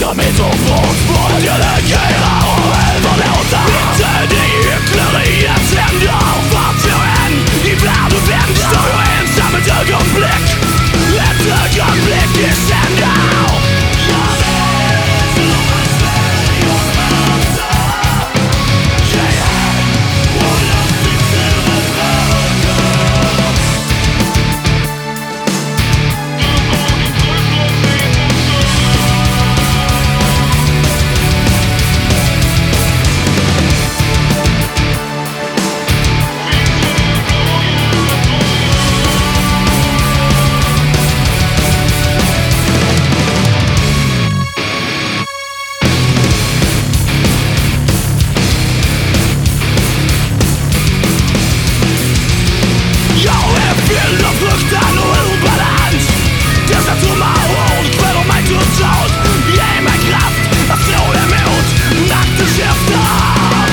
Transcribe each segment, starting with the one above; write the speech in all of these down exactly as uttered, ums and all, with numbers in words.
som är så bort på att jag reagerar och överlåter. Inte det hyckleriets händer. Vart jag än i världen vänder står jag ensam ett ögonblick. Ett ögonblick i sänder. Jag vet hur man sväljer och smärtar. Yeah, och jag fixar ett mörker. Fruktan och obalans. Dessa tomma ord kväller mig totalt. Ge mig kraft att stå emot nattens käftar.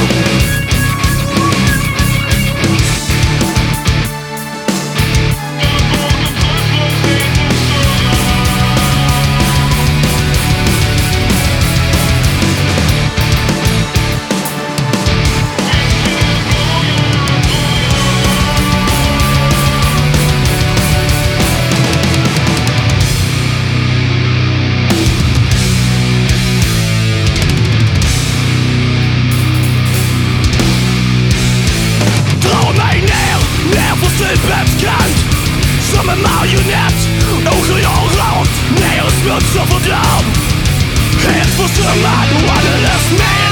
Stupets kant som en marionett. Åker jag rakt ner i smuts och fördärv. Helt försummad och alldeles med.